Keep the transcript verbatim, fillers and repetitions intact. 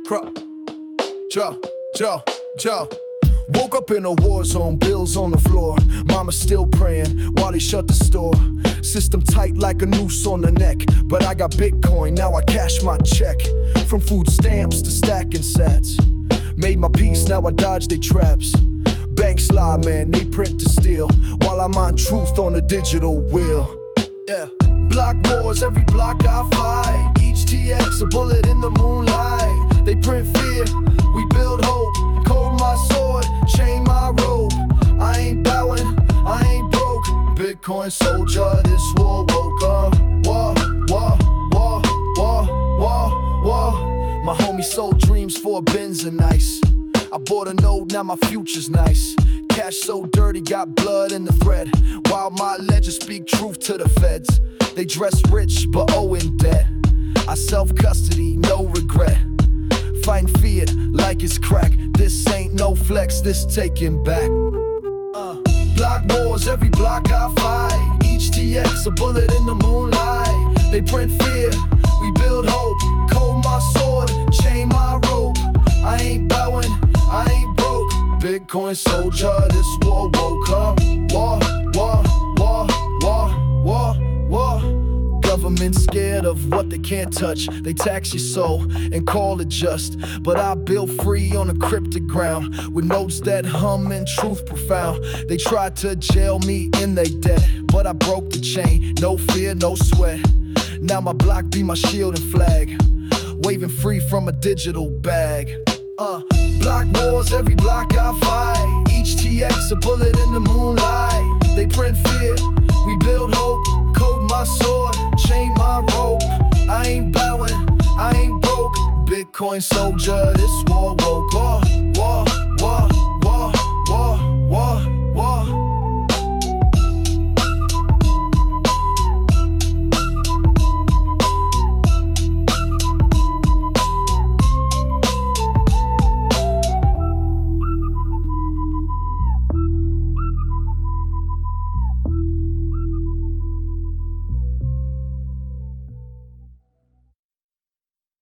Crop. Joe, Joe, Joe. Woke up in a war zone, bills on the floor. Mama still praying while they shut the store. System tight like a noose on the neck. But I got Bitcoin, now I cash my check. From food stamps to stacking sats. Made my peace, now I dodge they traps. Banks lie, man, they print to steal. While I'm on truth on the digital wheel. Yeah. Block wars, every block I fight. Each T X, a bullet in the moonlight. They print fear, we build hope. Cold my sword, chain my rope. I ain't bowing, I ain't broke. Bitcoin soldier, this war woke up. War, war, war, war, war, war. My homie sold dreams for bins and ice. I bought a node, now my future's nice. Cash so dirty, got blood in the thread. While my ledger speak truth to the feds. They dress rich, but owe in debt. I self-custody, no regret. Fighting fiat like it's crack. This ain't no flex, this taking back. uh, Block wars, every block I fight. Each T X, a bullet in the moonlight. They print fear, we build hope. Cold my sword, chain my rope. I ain't bowing, I ain't broke. Bitcoin soldier, this war woke up. War, war, war, war, war, war. Government scared of what they can't touch. They tax your soul and call it just. But I build free on a cryptic ground, with notes that hum and truth profound. They tried to jail me in they debt, but I broke the chain, no fear, no sweat. Now my block be my shield and flag, waving free from a digital bag. Uh, block wars, every block I fight. Each T X, a bullet in the moonlight. They print fear, we build hope. Code my sword, chain my rope. I ain't bowing, I ain't broke. Bitcoin soldier, this war woke up.